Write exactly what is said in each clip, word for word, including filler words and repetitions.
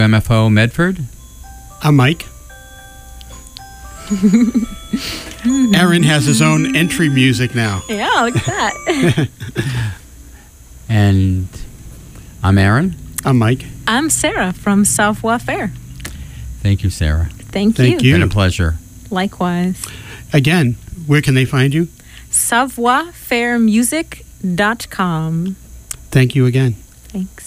M F O Medford. I'm Mike. Aaron has his own entry music now. Yeah, look at that. And I'm Aaron. I'm Mike. I'm Sarah from Savoir Faire. Thank you, Sarah. Thank, Thank you. you. Been a pleasure. Likewise. Again, where can they find you? savoir faire music dot com. Thank you again. Thanks.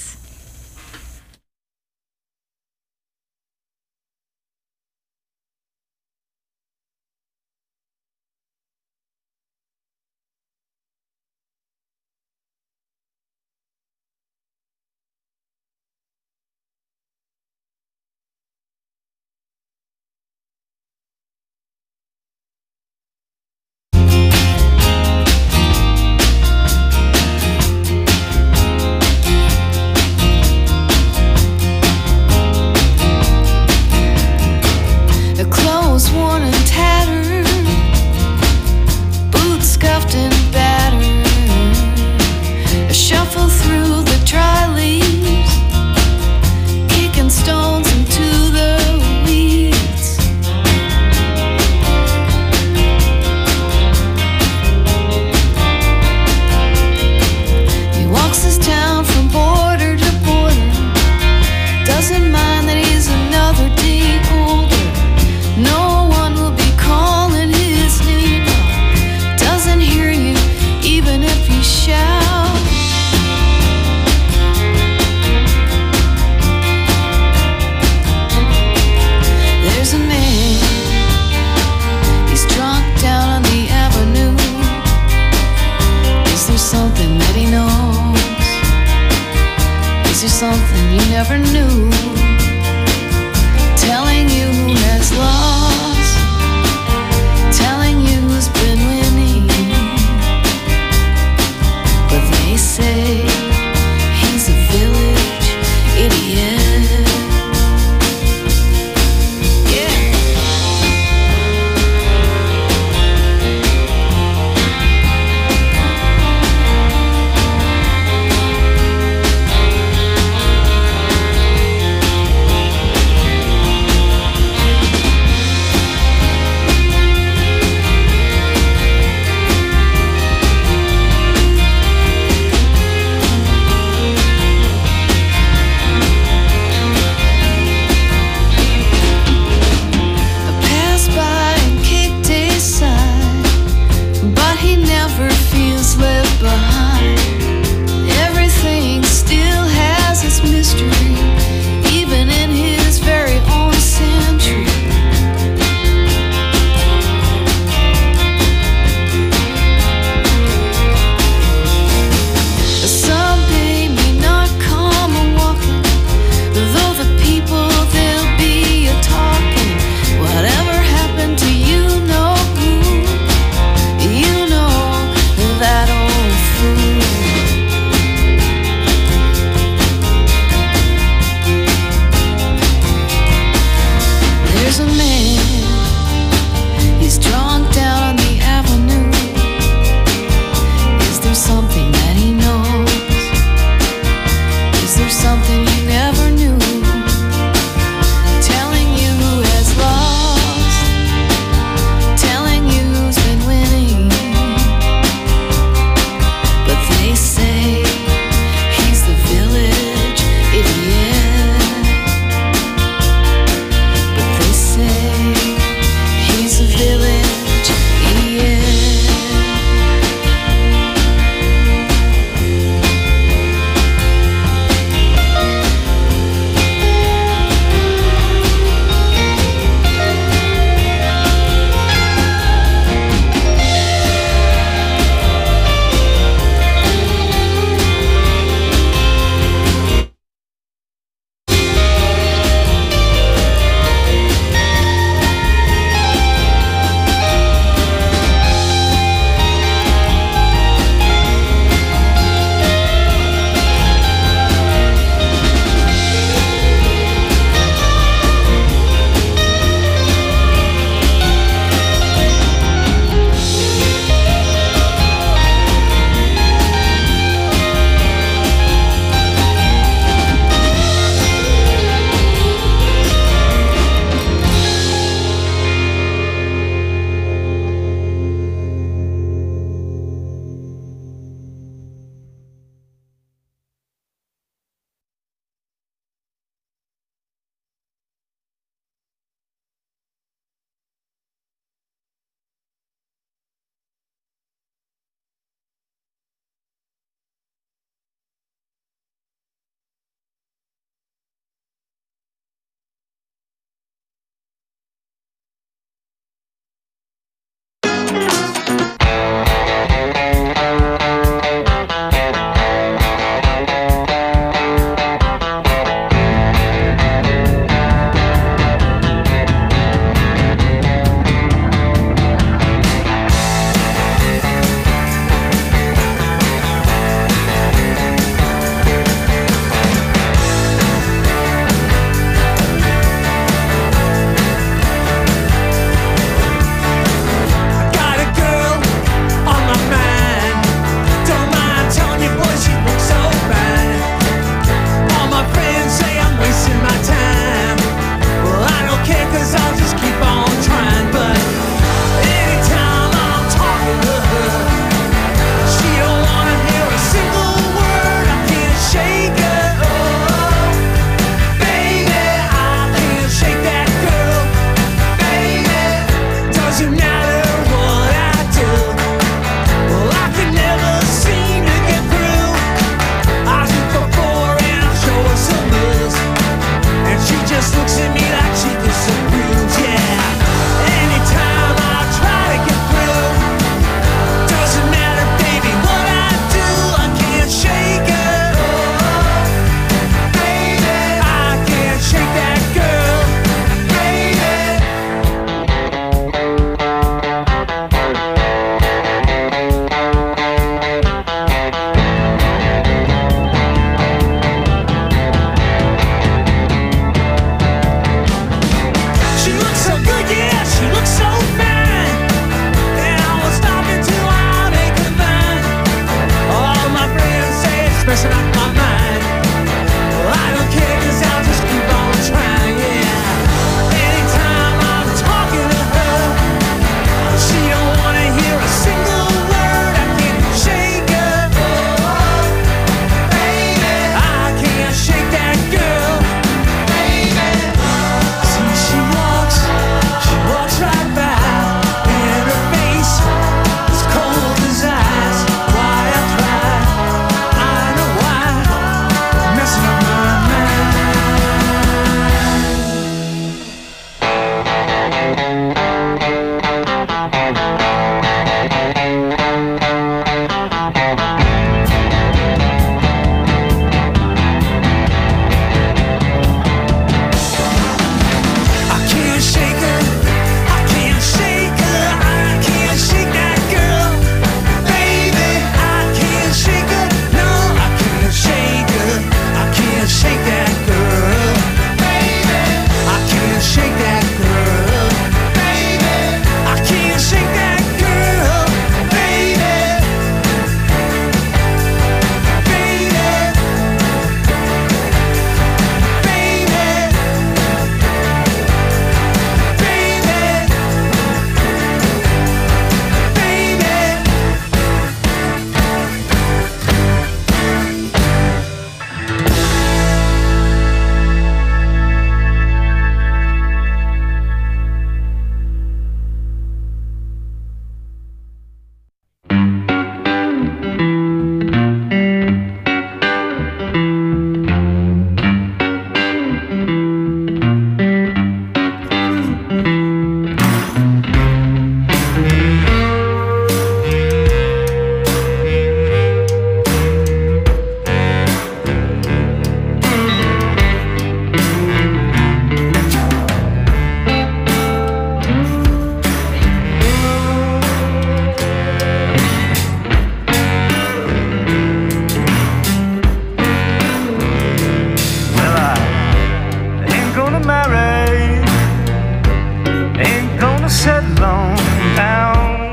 marry, ain't gonna settle on down.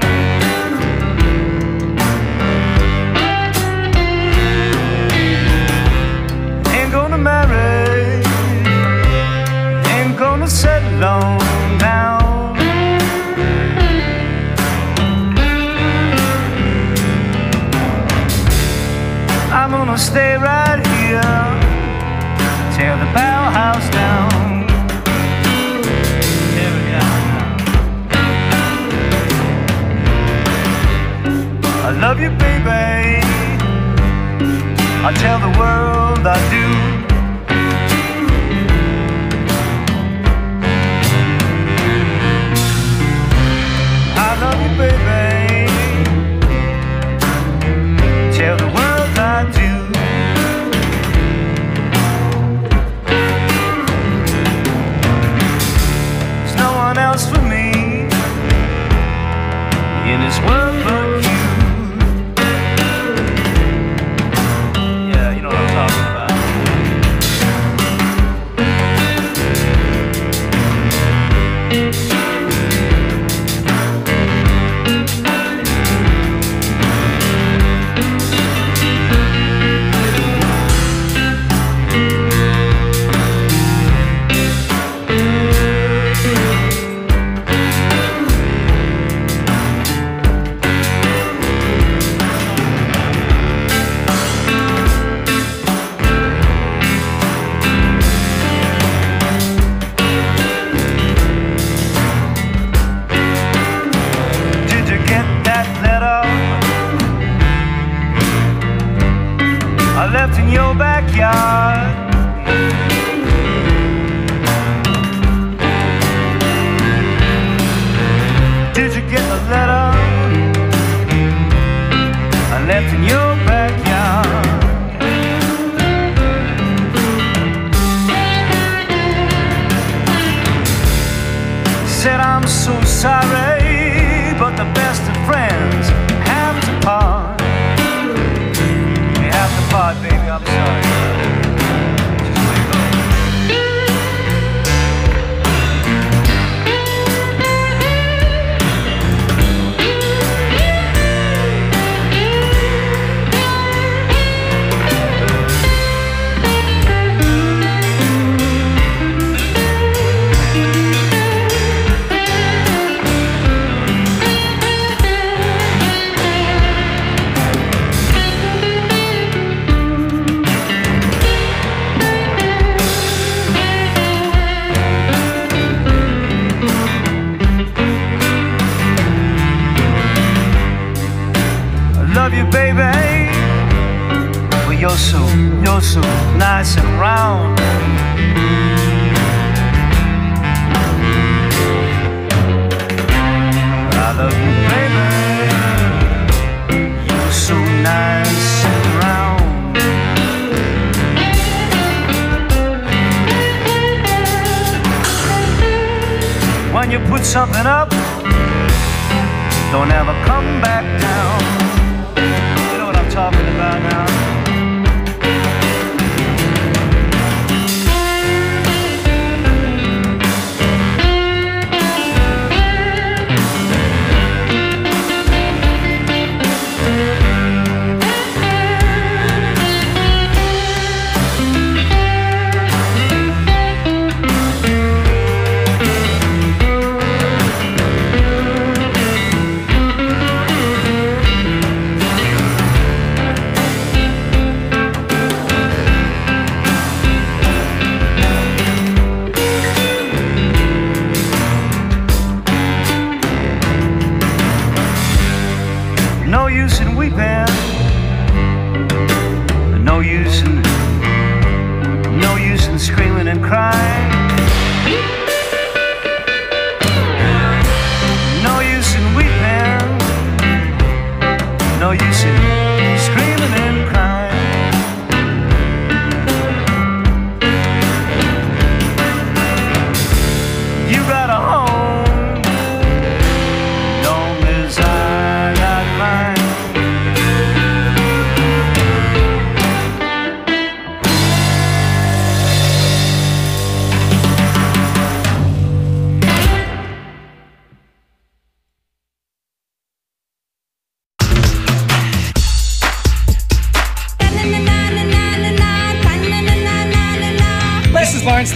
Ain't gonna marry, ain't gonna settle on down. I'm gonna stay right here, tear the Bauhaus down. Tear it down. I love you, baby, I tell the world I do. I love you, baby, tell the world I do. There's no one else for me in this world but you. Yeah, you know what I'm talking about. I left in your backyard. Did you get the letter I left in your backyard? Said I'm so sorry, but the best of friends have to part. Part, baby, I'm sorry. Just let it go. Love you, baby. Well, you're so, you're so nice and round. I love you, baby. You're so nice and round. When you put something up, don't ever come back down. Talking about now.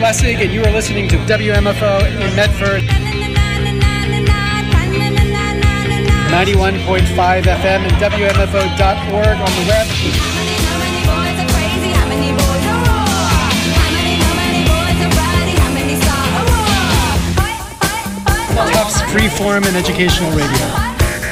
Lessig, and you are listening to W M F O in Medford. ninety-one point five F M and W M F O dot org on the web. Tufts Freeform and Educational Radio.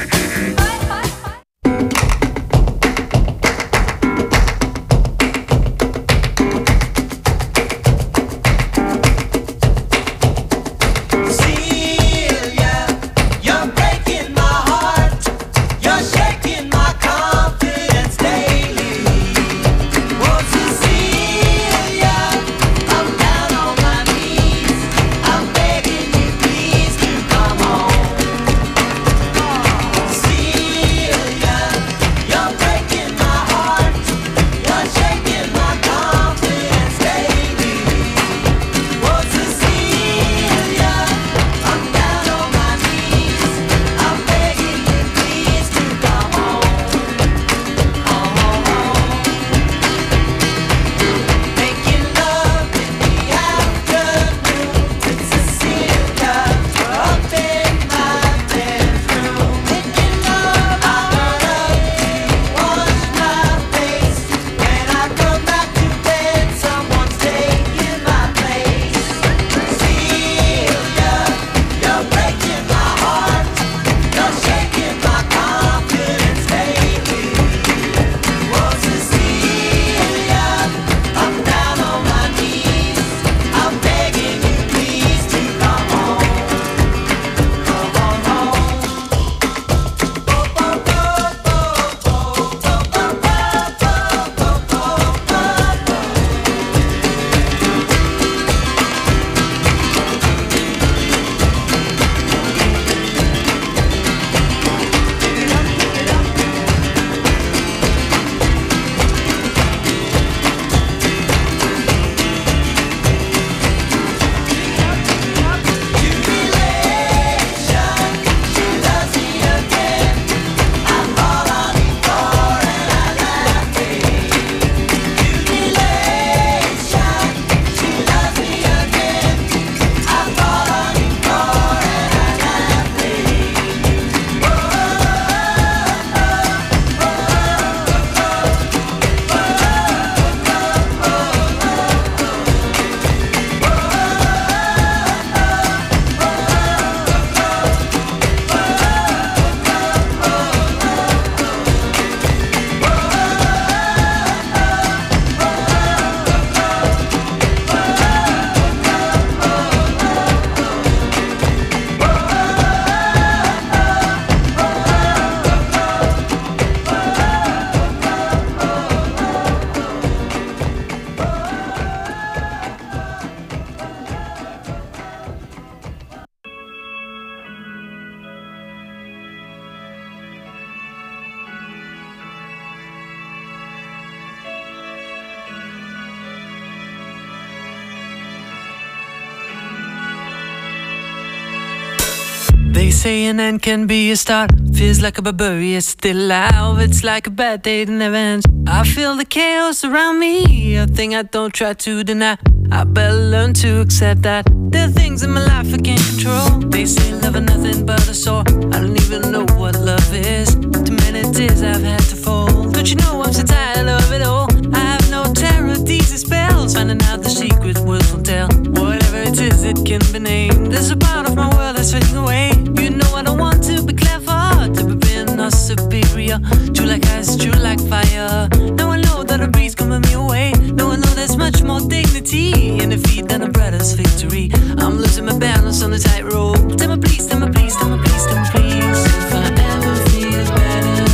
They say an end can be a start. Feels like a barbarian still alive. It's like a bad day that never ends. I feel the chaos around me, a thing I don't try to deny. I better learn to accept that there are things in my life I can't control. They say love is nothing but a sore. I don't even know what love is. Too many tears I've had to fold. Don't you know I'm so tired of it all? I have no terror, these are spells. Finding out the secret words won't tell. Whatever it is, it can be named. There's a part of my world that's fading away. You know I don't want to be clever, to be being or superior. True like ice, true like fire. Now I know that a breeze coming me away. Now I know there's much more dignity in defeat than a brother's victory. I'm losing my balance on the tightrope. Tell me please, tell me please, tell me please, tell me please. If I ever feel better,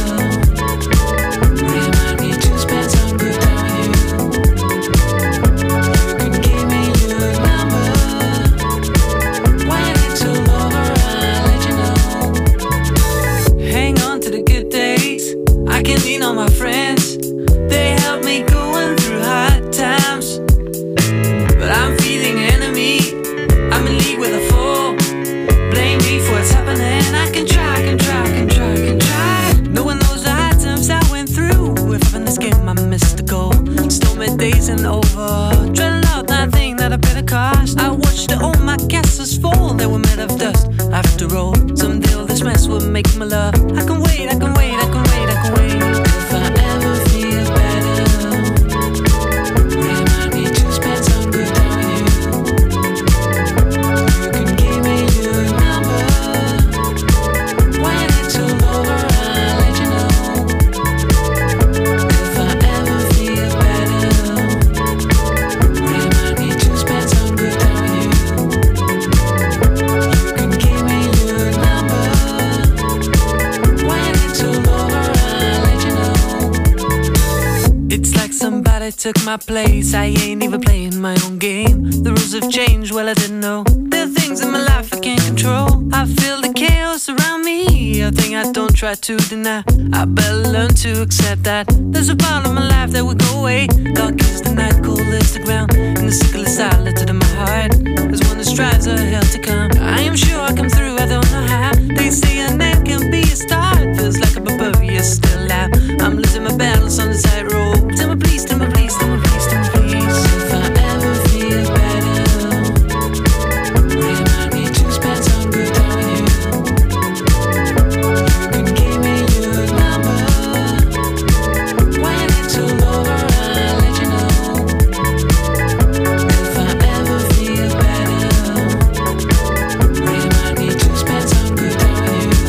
remind me to spend some good time with you. You can give me your number. When it's all over, I'll let you know. Hang on to the good days. I can lean on my friends. They help me going through hard times. But I'm feeling enemy. I'm in league with a fool. bed of dust. After all, someday all this mess will make my love. I can wait, I can wait, I can wait, I can wait. If I ever feel better, remind me to spend some good time with you. You can give me your number. When it's all over, I'll let you know. If I ever feel better, remind me to spend some good time with you. You can give me your number. When it's all over, I'll let you know. It's like somebody took my place. I ain't even playing my own game. The rules have changed, well I didn't know. There are things in my life I can't control. I feel the chaos around me, a thing I don't try to deny. I better learn to accept that there's a part of my life that will go away. Dark is the night, cold is the ground, and the sickle is silent in my heart. There's one that strives a hell to come. I am sure I come through, I don't know how. They say an end can be a start. Feels like a barbarian still out. I'm losing my battles on the tightrope. Tell me please, tell me please, tell me please, tell me please. If I ever feel better, remind me to spend some good time with you. You can give me your number. When it's all over, I'll let you know. If I ever feel better, remind me to spend some good time with you.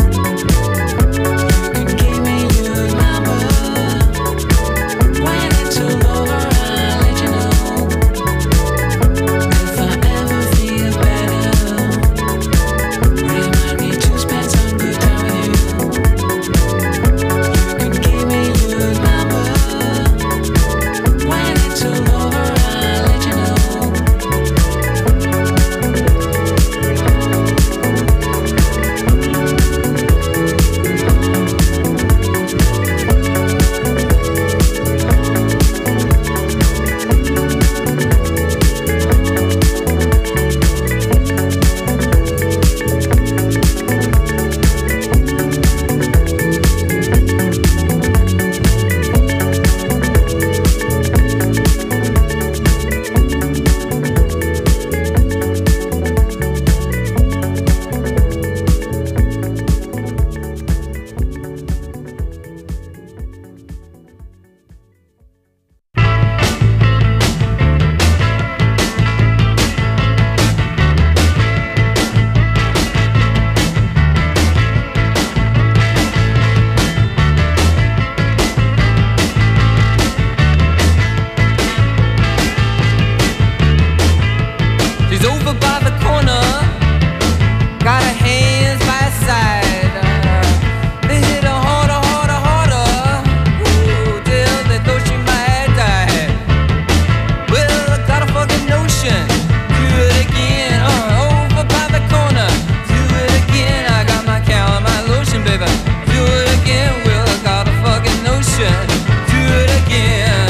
You can give me your number. When it's all over, I'll let you know. If I ever feel better, remind me to spend some good time with you. You can give me your number. When it's all over, I'll let you know. She's over by the corner, got her hands by her side. Uh, they hit her harder, harder, harder. Ooh, till they thought she might die. Well, I got a fucking notion. Do it again, uh, over by the corner. Do it again. I got my cow and my lotion, baby. Do it again. Well, I got a fucking notion. Do it again.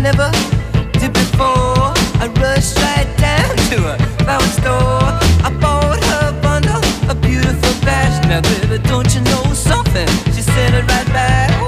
never did before. I rushed right down to a flower store. I bought her a bundle of beautiful bags. Now baby, don't you know something? She sent it right back. Ooh.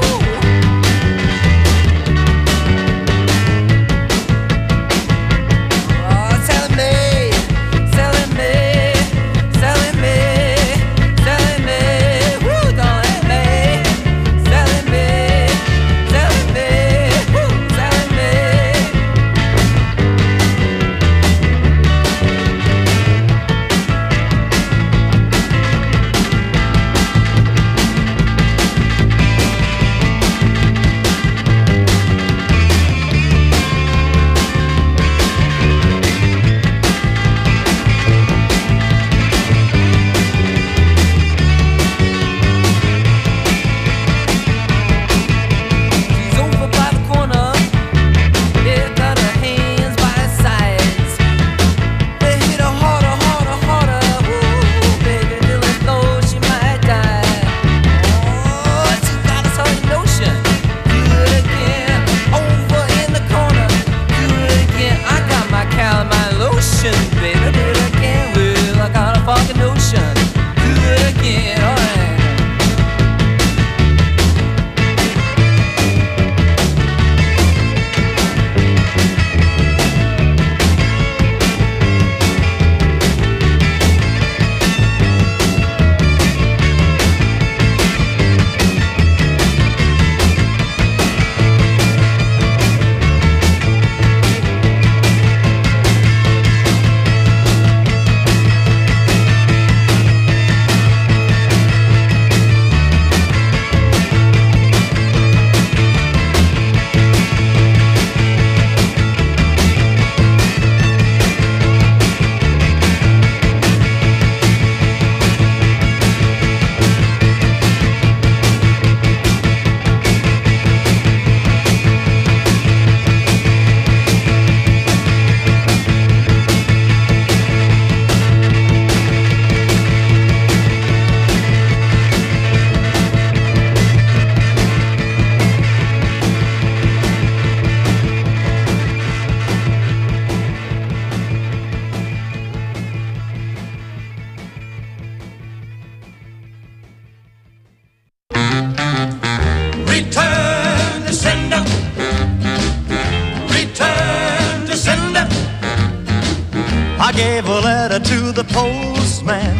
Gave a letter to the postman.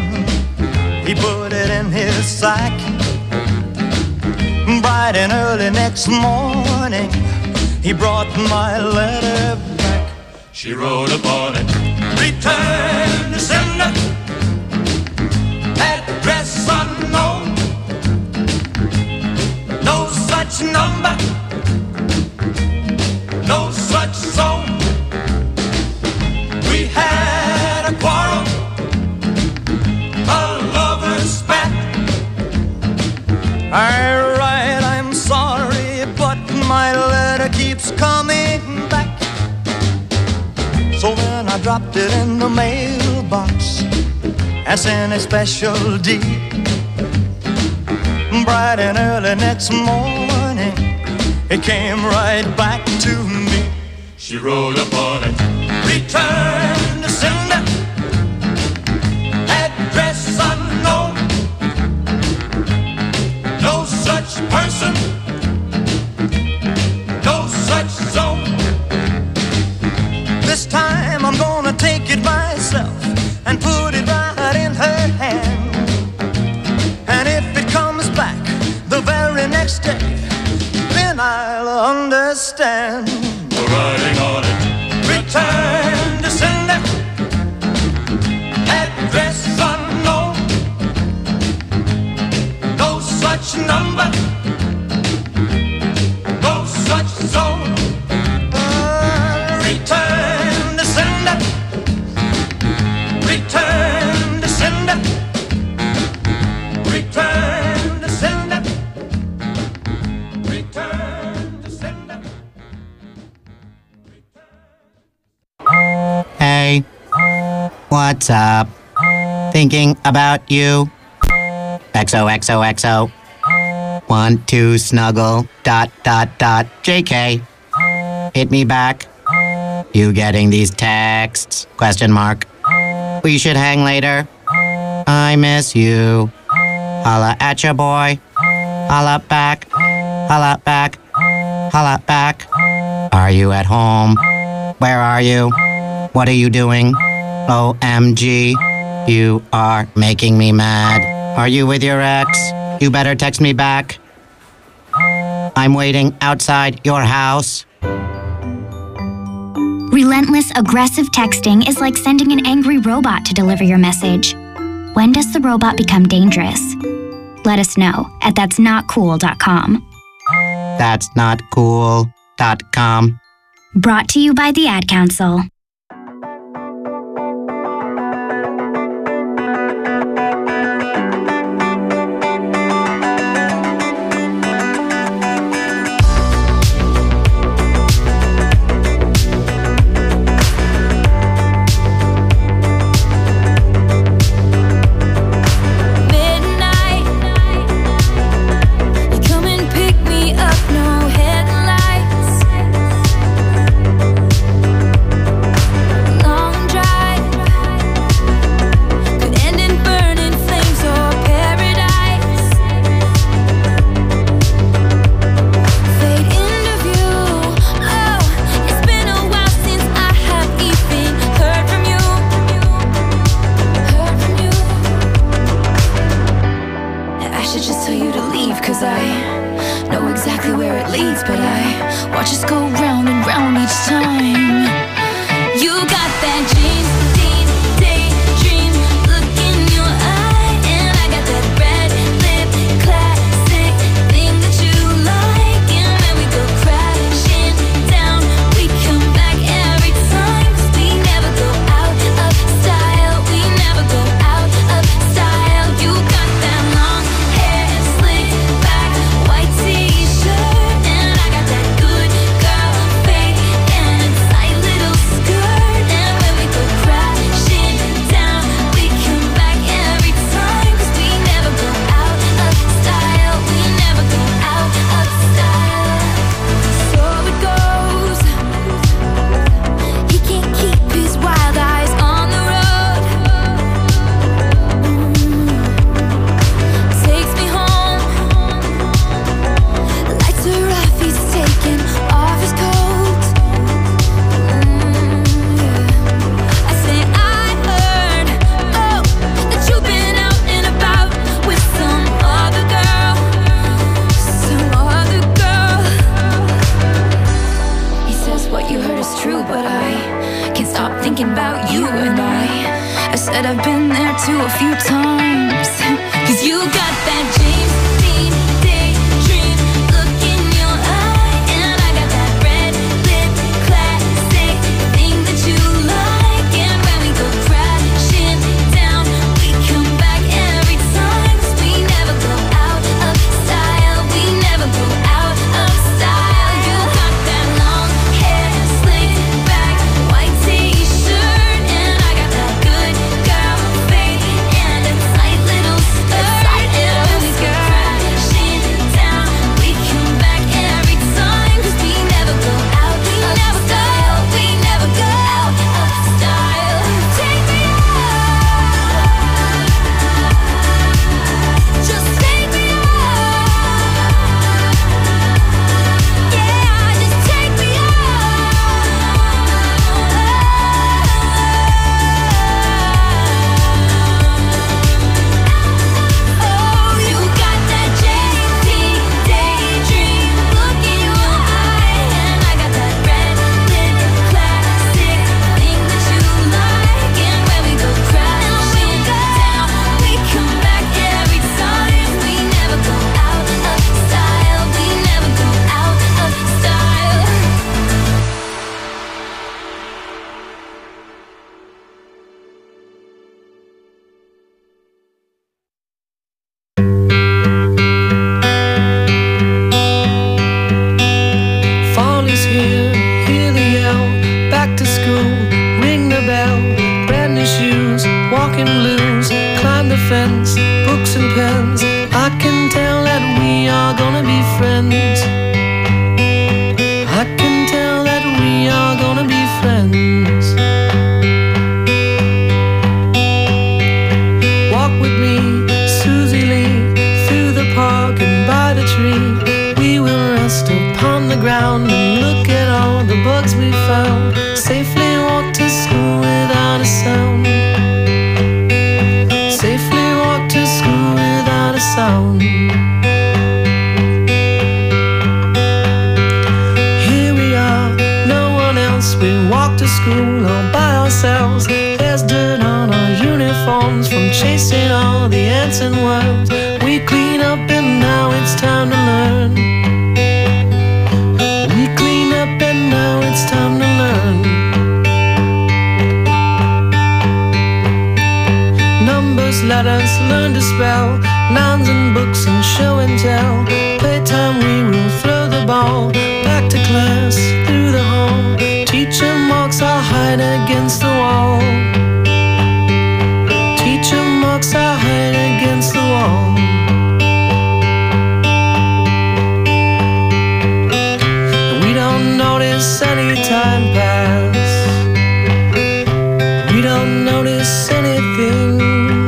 He put it in his sack. Bright and early next morning, he brought my letter back. She wrote upon it, return to sender, address unknown, no such number, no such zone. We had a quarrel, a lover's spat. I write, I'm sorry, but my letter keeps coming back. So then I dropped it in the mailbox and sent a special deed. Bright and early next morning, it came right back to me. She wrote upon it, return to sender, address unknown, no such person, no such zone. This time I'm gonna take it myself and put it right in her hand. And if it comes back the very next day, then I'll understand. We're writing on it, return to sender, address unknown, no such number, no such zone. Uh, return to sender, return to sender, return to sender, return to sender. Hey, what's up? Thinking about you. X O X O X O. Want to snuggle, dot, dot, dot, J K. hit me back? You getting these texts? Question mark. We should hang later. I miss you. Holla at ya, boy. Holla back. Holla back. Holla back. Are you at home? Where are you? What are you doing? O M G. You are making me mad. Are you with your ex? You better text me back. I'm waiting outside your house. Relentless, aggressive texting is like sending an angry robot to deliver your message. When does the robot become dangerous? Let us know at that's not cool dot com. That's not cool dot com. Brought to you by the Ad Council. Good girl, faith, and a tight little skirt. letters, learn to spell, nouns and books and show and tell. Playtime we will throw the ball, back to class, through the hall. Teacher marks our hide against the wall. Teacher marks our hide against the wall. And we don't notice any time pass. We don't notice anything.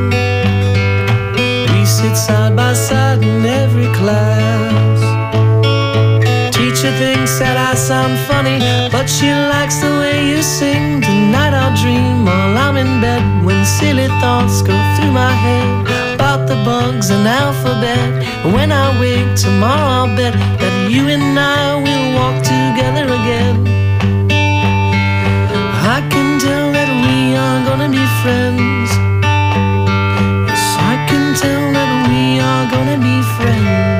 We sit side by side in every class. Teacher thinks that I sound funny, but she likes the way you sing. Tonight I'll dream while I'm in bed, when silly thoughts go through my head about the bugs and alphabet. And when I wake tomorrow, I'll bet that you and I will walk together again. I can tell that we are gonna be friends. Yes, I can tell that we are gonna be friends.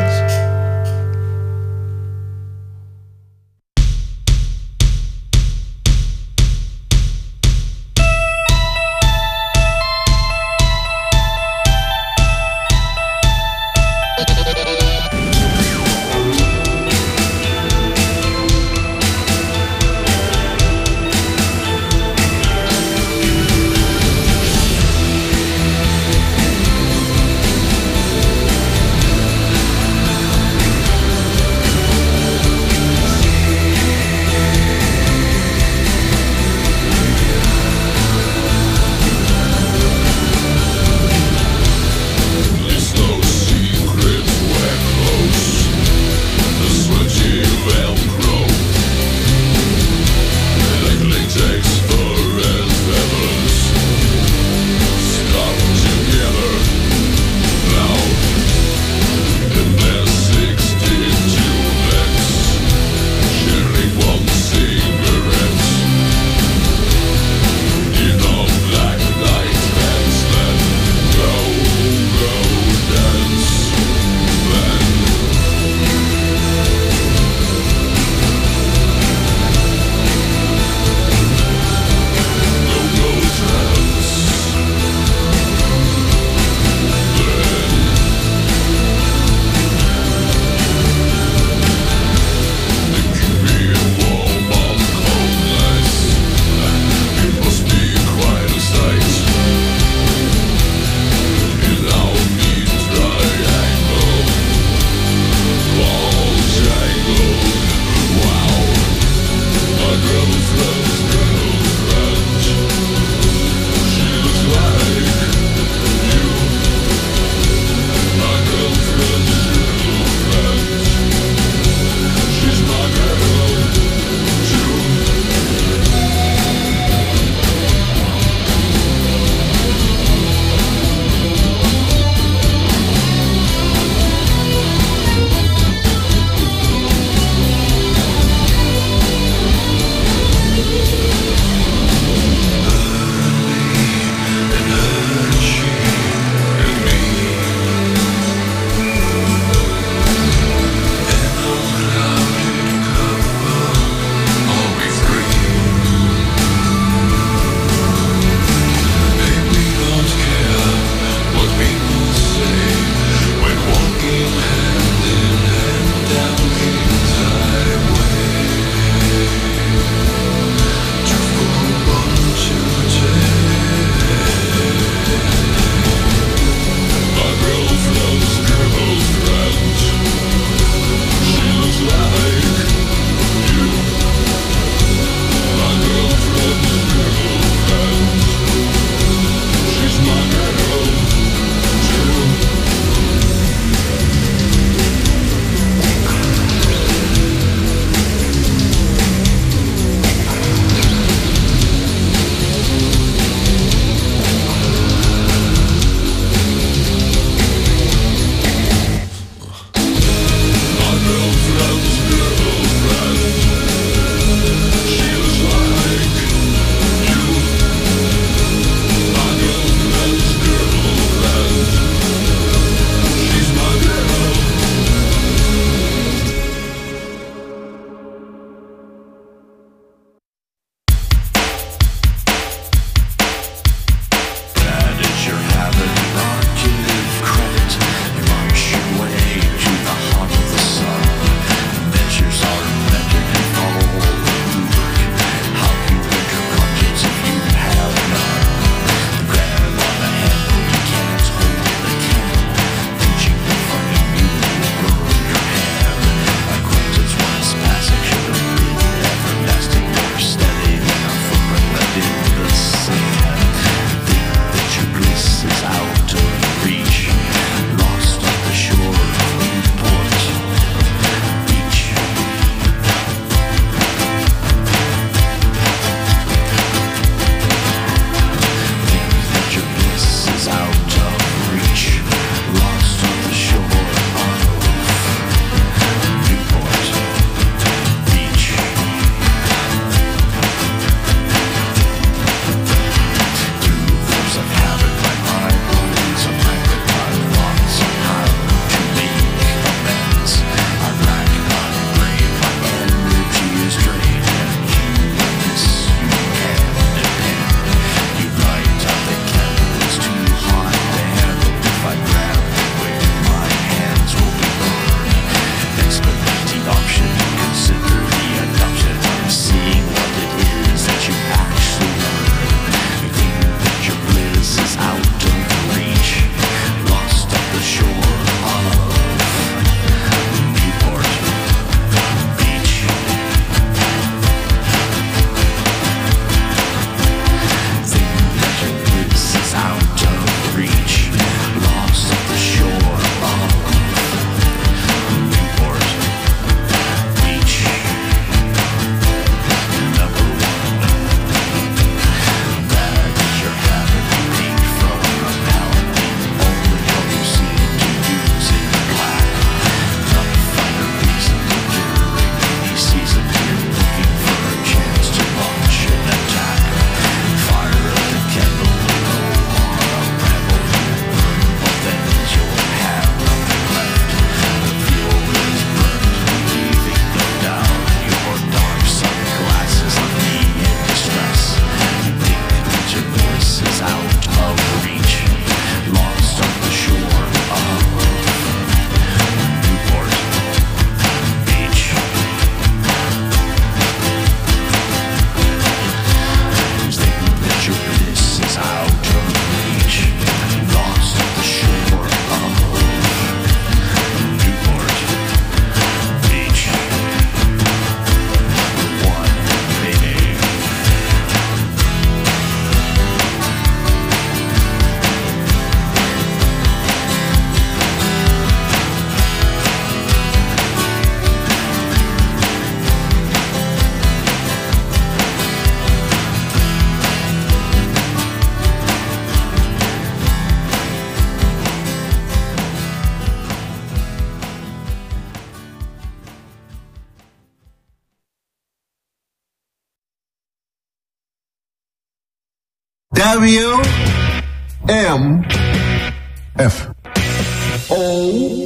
W M F O.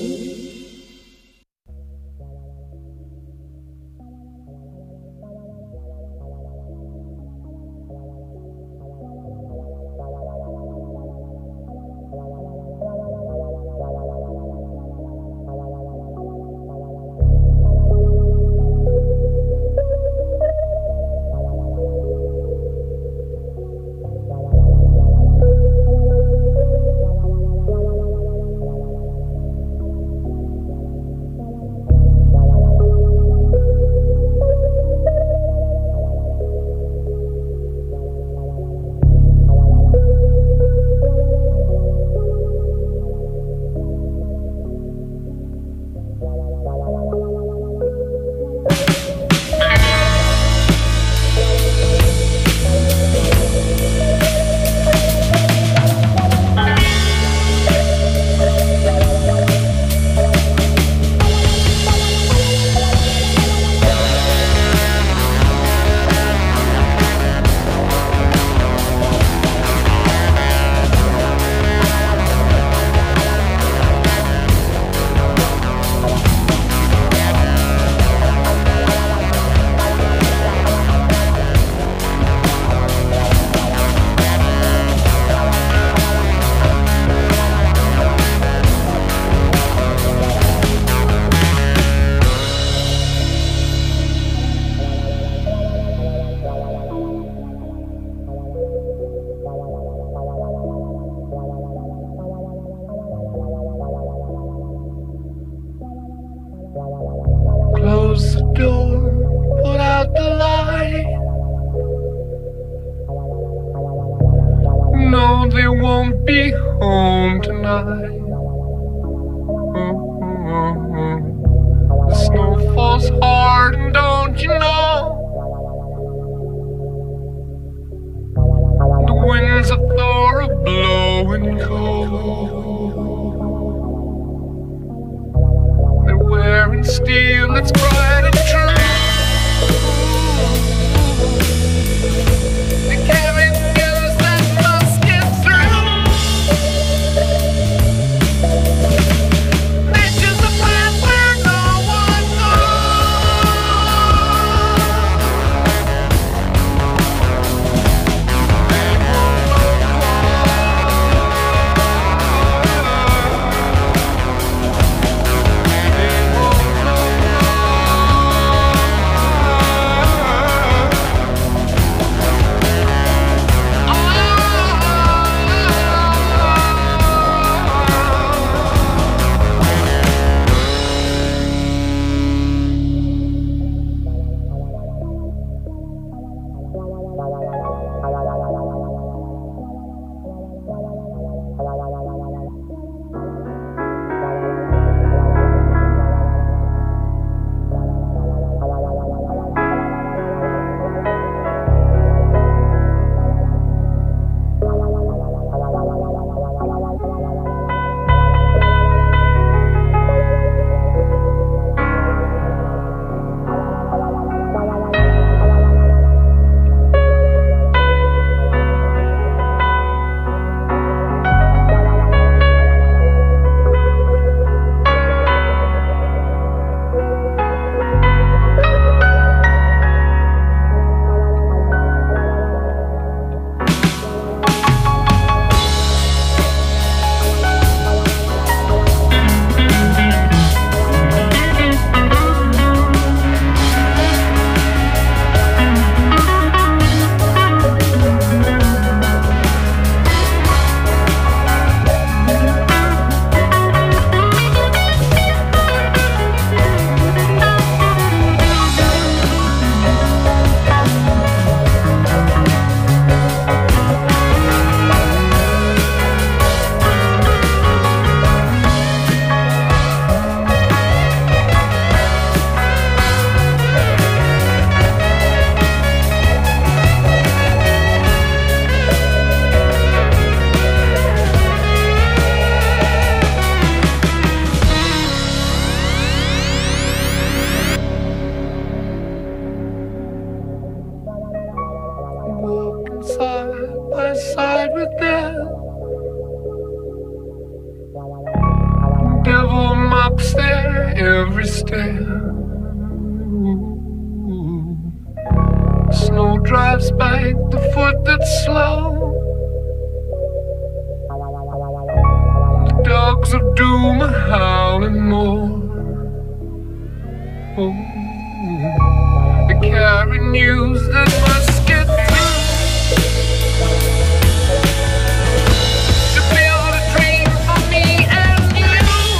Close the door, put out the light. No, they won't be home tonight. The snow falls hard, and don't you know? The winds of Thor are blowing cold. They're wearing steel that's bright and true. They carry guns that must get through. by side with death. Devil mocks their every step. Snow drives back the foot that's slow. The dogs of doom are howling more. Oh, they carry news that must get through. To build a dream for me and you.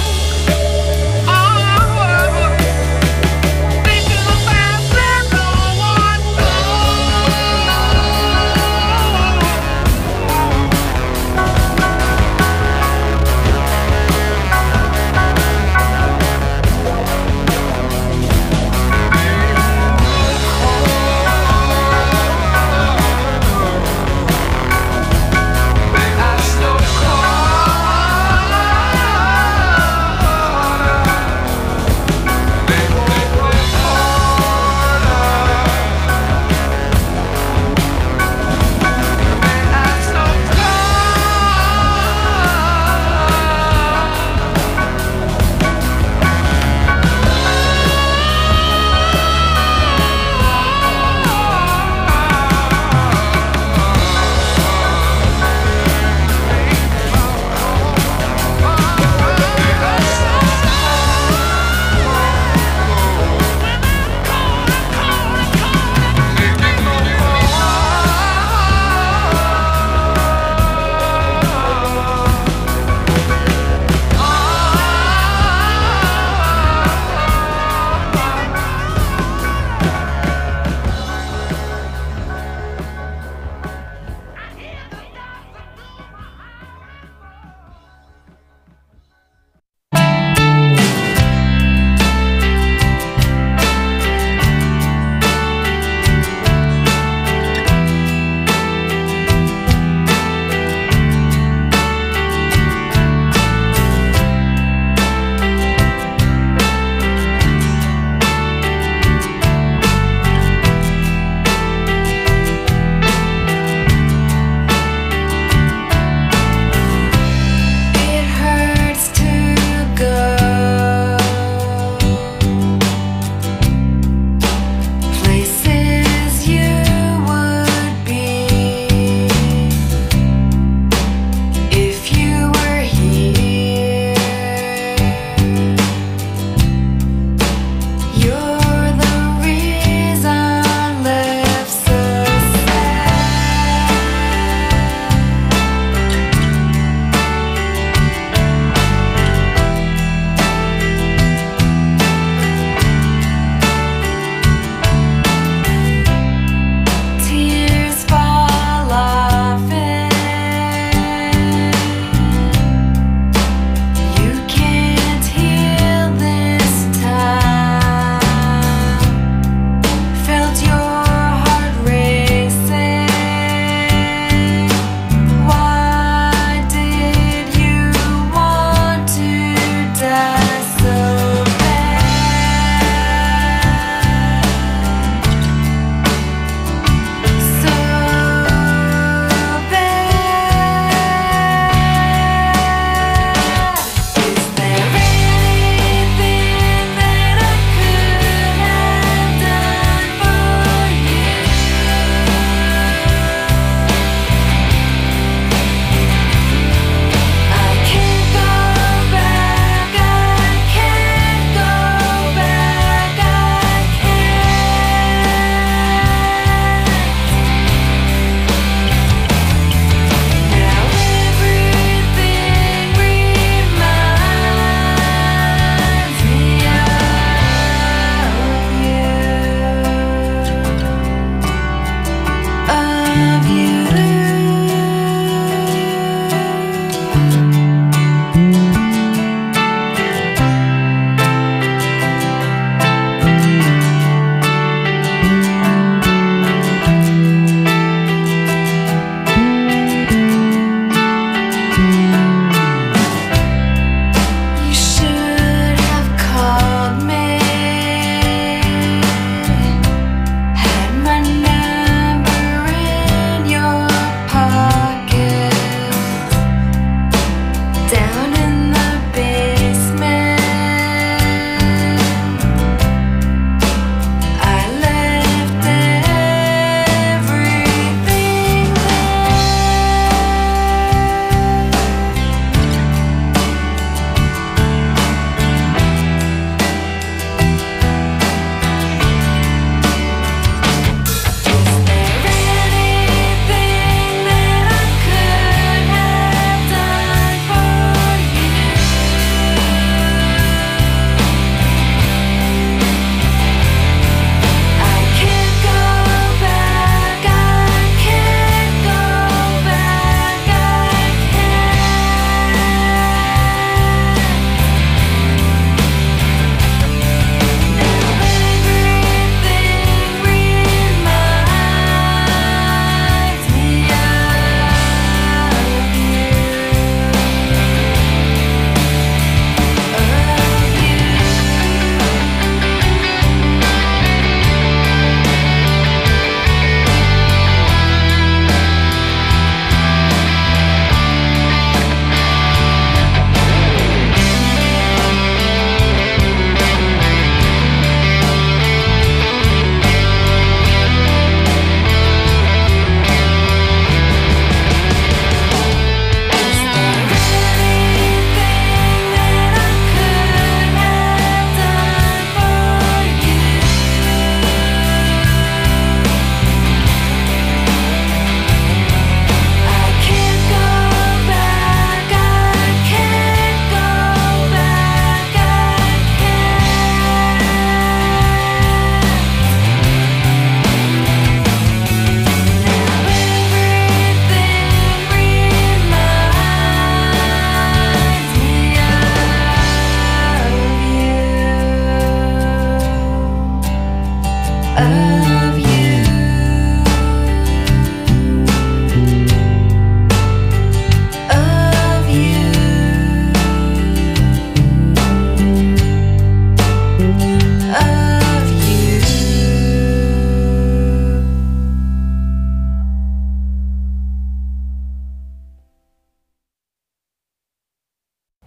Oh, thinking about that no one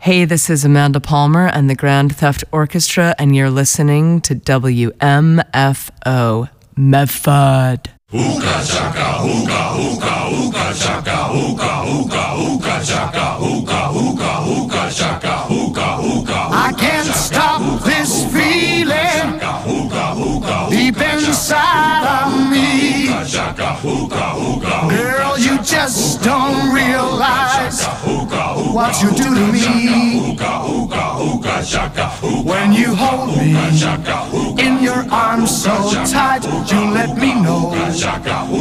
Hey, this is Amanda Palmer and the Grand Theft Orchestra, and you're listening to W M F O Medford. Hookah chaka, hookah, hookah, hookah chaka, hookah, hookah, hookah chaka, hookah, hookah, hookah chaka, hookah, hookah. I can't stop this feeling deep inside of me. Girl, you just don't realize what you do to me. When you hold me in your arms so tight, you let me know